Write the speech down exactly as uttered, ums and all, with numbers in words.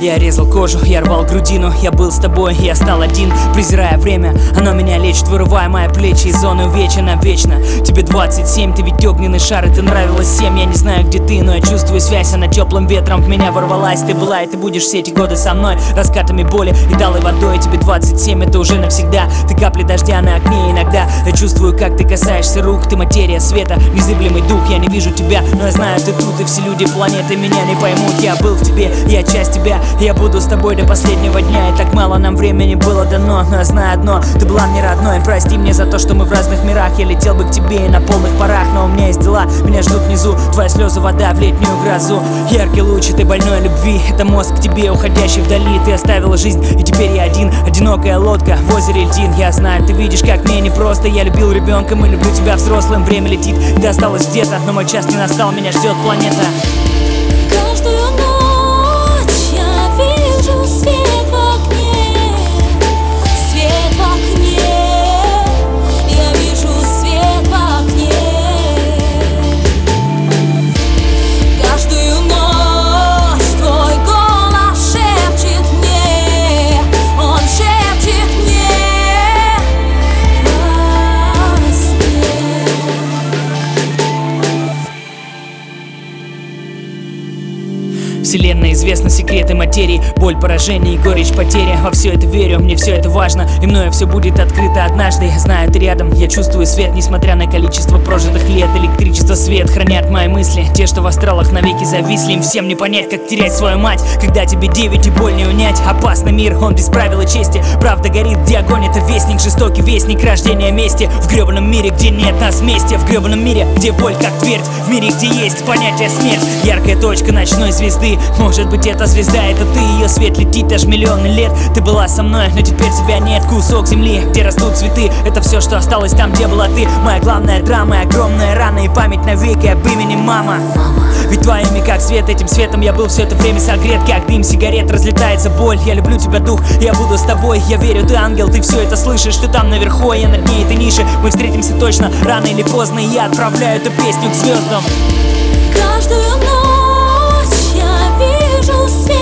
Я резал кожу, я рвал грудину. Я был с тобой, я стал один. Презирая время, оно меня лечит, вырывая мои плечи из зоны увечья навечно. Тебе двадцать семь, ты ведь огненный шар, и ты нравилась всем. Я не знаю, где ты, но я чувствую связь, она теплым ветром в меня ворвалась. Ты была и ты будешь все эти годы со мной, раскатами боли и талой водой. Тебе двадцать семь, это уже навсегда. Ты капли дождя на окне иногда. Я чувствую, как ты касаешься рук. Ты материя света, незыблемый дух. Я не вижу тебя, но я знаю, ты тут. И все люди планеты меня не поймут. Я был в тебе, я часть тебя. Я буду с тобой до последнего дня. И так мало нам времени было дано, но я знаю одно: ты была мне родной. Прости мне за то, что мы в разных мирах. Я летел бы к тебе и на полных парах, но у меня есть дела, меня ждут внизу. Твои слезы, вода в летнюю грозу. Яркий луч этой больной любви, это мозг к тебе, уходящий вдали. Ты оставила жизнь, и теперь я один. Одинокая лодка в озере льдин. Я знаю, ты видишь, как мне непросто. Я любил ребенком и люблю тебя взрослым. Время летит, ты осталась где-то, но мой час не настал, меня ждет планета. Каждую ночь я вижу свет в окне, свет в окне, я вижу свет в окне. Каждую ночь твой голос шепчет мне, он шепчет мне во сне. Вселенная известна секреты материи, боль, поражение и горечь потери. Во все это верю, мне все это важно, и мною все будет открыто однажды. Я знаю, ты рядом, я чувствую свет, несмотря на количество прожитых лет. Электричество, свет хранят мои мысли, те, что в астралах навеки зависли. Им всем не понять, как терять свою мать, когда тебе девять и боль не унять. Опасный мир, он без правил и чести. Правда горит, где огонь — это вестник, жестокий вестник рождения мести. В гребаном мире, где нет нас вместе, в гребаном мире, где боль как твердь, в мире, где есть понятие смерть. Яркая точка ночной звезды, может быть, эта звезда — это ты. Ее свет летит аж миллионы лет. Ты была со мной, но теперь тебя нет. Кусок земли, где растут цветы, это все, что осталось там, где была ты. Моя главная драма, огромная рана и память навеки об имени мама. Ведь твоими как свет, этим светом я был все это время согрет. Как дым сигарет, разлетается боль. Я люблю тебя, дух, я буду с тобой. Я верю, ты ангел, ты все это слышишь. Ты там наверху, а я на дне этой ниши. Мы встретимся точно, рано или поздно. И я отправляю эту песню к звездам. Каждую ночь я вижу свет.